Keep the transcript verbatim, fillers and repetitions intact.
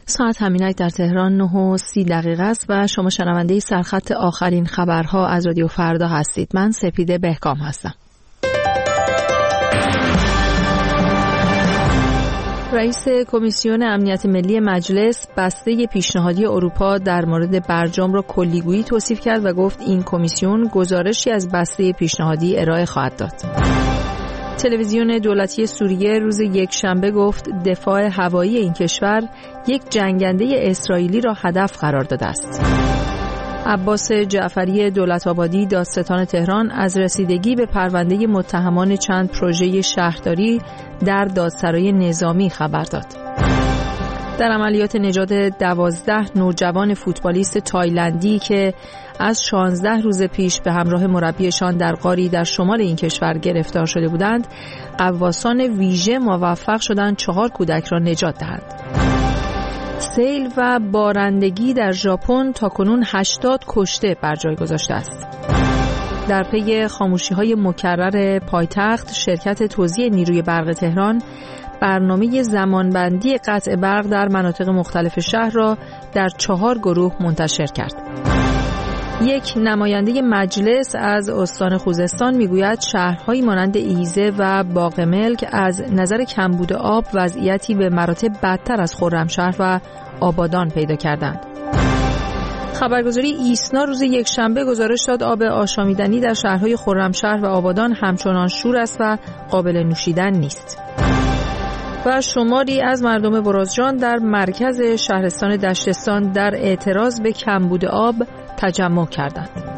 ساعت همینک در تهران نه و سی دقیقه است و شما شنونده سرخط آخرین خبرها از رادیو فردا هستید. من سپیده بهکام هستم. رئیس کمیسیون امنیت ملی مجلس بسته پیشنهادی اروپا در مورد برجام را کلیگویی توصیف کرد و گفت این کمیسیون گزارشی از بسته پیشنهادی ارائه خواهد داد. تلویزیون دولتی سوریه روز یکشنبه گفت دفاع هوایی این کشور یک جنگنده اسرائیلی را هدف قرار داده است. عباس جعفری دولت‌آبادی دادستان تهران از رسیدگی به پرونده متهمان چند پروژه شهرداری در دادسرای نظامی خبر داد. در عملیات نجات دوازده نوجوان فوتبالیست تایلندی که از شانزده روز پیش به همراه مربیشان در غاری در شمال این کشور گرفتار شده بودند، غواصان ویژه موفق شدند چهار کودک را نجات دهند. سیل و بارندگی در ژاپن تاکنون هشتاد کشته بر جای گذاشته است. در پی خاموشی‌های مکرر پایتخت، شرکت توزیع نیروی برق تهران برنامه زمانبندی قطع برق در مناطق مختلف شهر را در چهار گروه منتشر کرد. یک نماینده مجلس از استان خوزستان میگوید شهرهایی مانند ایزه و باغملک از نظر کمبود آب وضعیتی به مراتب بدتر از خرمشهر و آبادان پیدا کردند. خبرگزاری ایسنا روز یکشنبه گزارش داد آب آشامیدنی در شهرهای خرمشهر و آبادان همچنان شور است و قابل نوشیدن نیست. و شماری از مردم برازجان در مرکز شهرستان دشتستان در اعتراض به کمبود آب تجمع کردند.